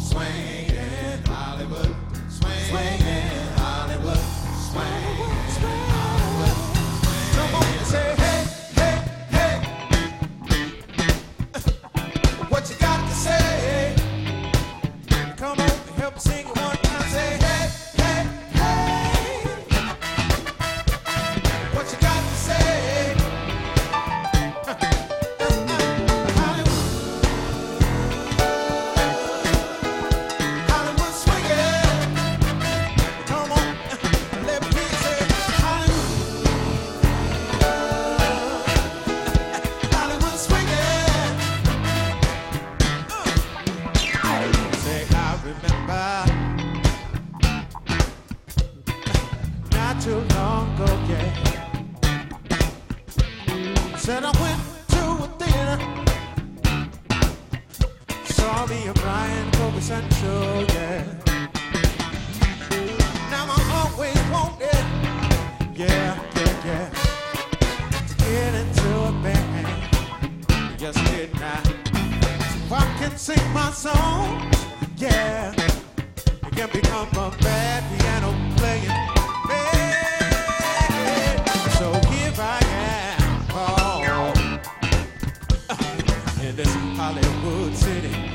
swinging Hollywood, swinging Hollywood, swinging Hollywood. Come on and say hey, hey, hey. What you got to say? Come on, help me sing it one time. Say hey, hey, hey. What you got to say? Hollywood swinging. Come on, let me hear you say Hollywood swinging. Say I remember not too long ago, yeah. Said I went to a theater, saw me a Brian Kobe Central, yeah. Now I always wanted, yeah, yeah, yeah, to get into a band. Yes, did not. If I can sing my song, yeah, it can become a bad piano playing. Hey, so here I am, oh, in this Hollywood city.